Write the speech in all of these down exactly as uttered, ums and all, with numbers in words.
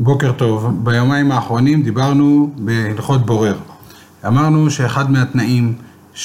בוקר טוב, ביומיים האחרונים דיברנו בהלכות בורר. אמרנו שאחד מהתנאים,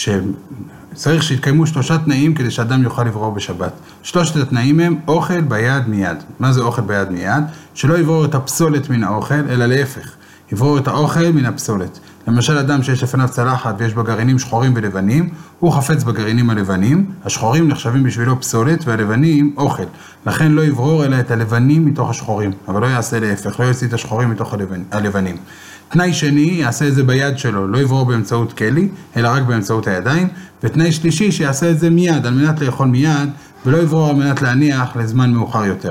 שצריך שיתקיימו שלושה תנאים כדי שאדם יוכל לברור בשבת. שלושת התנאים הם אוכל ביד מיד. מה זה אוכל ביד מיד? שלא יברור את הפסולת מן האוכל, אלא להפך. יברור את האוכל מן הפסולת. למשל אדם שיש לפניו צלחת ויש בה גרעינים שחורים ולבנים, הוא חפץ בגרעינים הלבנים, השחורים נחשבים בשבילו פסולת והלבנים אוכל. לכן לא יברור אלא את הלבנים מתוך השחורים, אבל לא יעשה להפך, לא יוציא את השחורים מתוך הלבנים. תנאי שני, יעשה את זה ביד שלו, לא יברור באמצעות כלי, אלא רק באמצעות הידיים, ותנאי שלישי, שיעשה את זה מיד, על מנת לאכול מיד, ולא יברור על מנת להניח לזמן מאוחר יותר.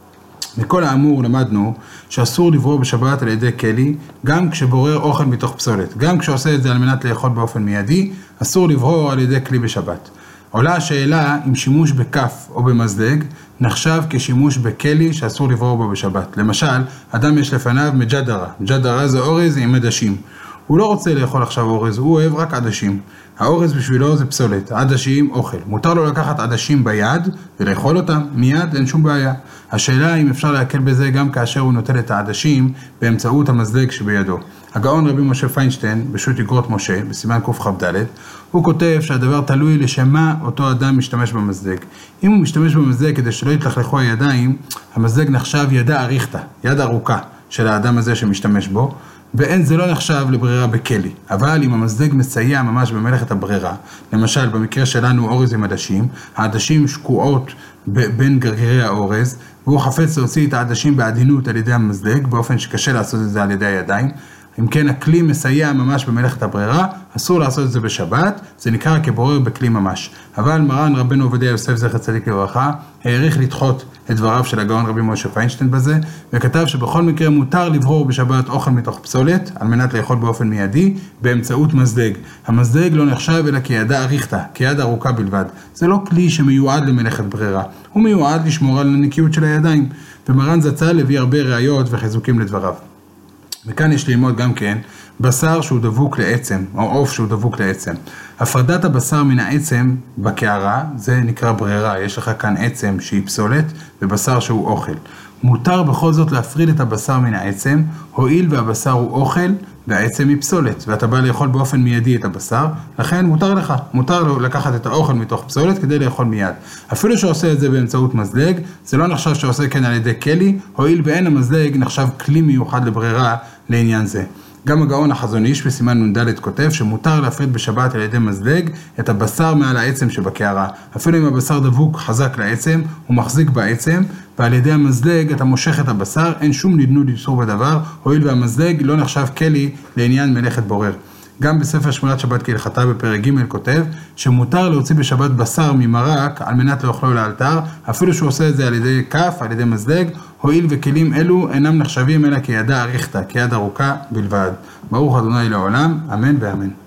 מכל האמור למדנו שאסור לברור בשבת על ידי כלי, גם כשבורר אוכל מתוך פסולת. גם כשעושה את זה על מנת לאכול באופן מיידי, אסור לברור על ידי כלי בשבת. עולה השאלה אם שימוש בכף או במזלג נחשב כשימוש בכלי שאסור לברור בו בשבת. למשל, אדם יש לפניו מג'דרה. מג'דרה זה אורז עם עדשים. הוא לא רוצה לאכול עכשיו אורז, הוא אוהב רק עדשים. האורז בשבילו זה פסולת, עדשים אוכל. מותר לו לקחת עדשים ביד ולאכול אותם, מיד אין שום בעיה. השאלה אם אפשר להקל בזה גם כאשר הוא נוטל את העדשים באמצעות המזלג שבידו. הגאון רבי משה פיינשטיין, בשו"ת אגרות משה, בסימן קכ"ד, הוא כותב שהדבר תלוי לשם מה אותו אדם משתמש במזלג. אם הוא משתמש במזלג כדי שלא יתלכלכו הידיים, המזלג נחשב ידה אריכתא, יד ארוכה של האדם הזה שמשתמש בו, ואין זה לא נחשב לברירה בכלי. אבל אם המזלג מסייע ממש במלאכת הברירה, למשל במקרה שלנו אורז עם עדשים, העדשים שקועות בין גרגירי האורז, והוא חפץ להוציא את העדשים בעדינות על ידי המזלג, באופן שקשה לעשות את זה על ידי הידיים. אם כן הכלי מסייע ממש במלאכת הברירה, אסור לעשות את זה בשבת, זה נקרא כבורר בכלי ממש. אבל מרן רבנו עובדיה יוסף זכר צדיק לברכה, העריך לדחות את דבריו של הגאון רבי משה פיינשטיין בזה, וכתב שבכל מקרה מותר לברור בשבת אוכל מתוך פסולת, על מנת לאכול באופן מיידי, באמצעות מזלג. המזלג לא נחשב אלא כידה אריכתא, כיד ארוכה בלבד. זה לא כלי שמיועד למלאכת ברירה, הוא מיועד לשמור על הנקיות של הידיים. ומרן זצ"ל הביא הרבה ראיות וחיזוקים לדבריו. וכאן יש ללמוד גם כן בשר שהוא דבוק לעצם, או עוף שהוא דבוק לעצם. הפרדת הבשר מן העצם בקערה, זה נקרא ברירה. יש לך כאן עצם שהיא פסולת ובשר שהוא אוכל. מותר בכל זאת להפריד את הבשר מן העצם, הואיל והבשר הוא אוכל והעצם היא פסולת, ואתה בא לאכול באופן מיידי את הבשר, לכן מותר לך, מותר לו לקחת את האוכל מתוך פסולת כדי לאכול מיד. אפילו שעושה את זה באמצעות מזלג, זה לא נחשב שעושה כן על ידי כלי, הואיל ואין המזלג נחשב כלי מיוחד לברירה לעניין זה. גם הגאון החזון איש בסימן נ"ד כותב שמותר להפריד בשבת על ידי מזלג את הבשר מעל העצם שבקערה. אפילו אם הבשר דבוק חזק לעצם, הוא מחזיק בעצם, ועל ידי המזלג אתה מושך את הבשר, אין שום נדנוד איסור בדבר, הואיל והמזלג לא נחשב כלי לעניין מלאכת בורר. גם בספר שמירת שבת כהלכתה בפרק ג' כותב שמותר להוציא בשבת בשר ממרק על מנת לאכלו לאלתר, אפילו שהוא עושה את זה על ידי כף, על ידי מזלג, הואיל וכלים אלו אינם נחשבים אלא כידה אריכתא, כיד ארוכה בלבד. ברוך ה' לעולם, אמן ואמן.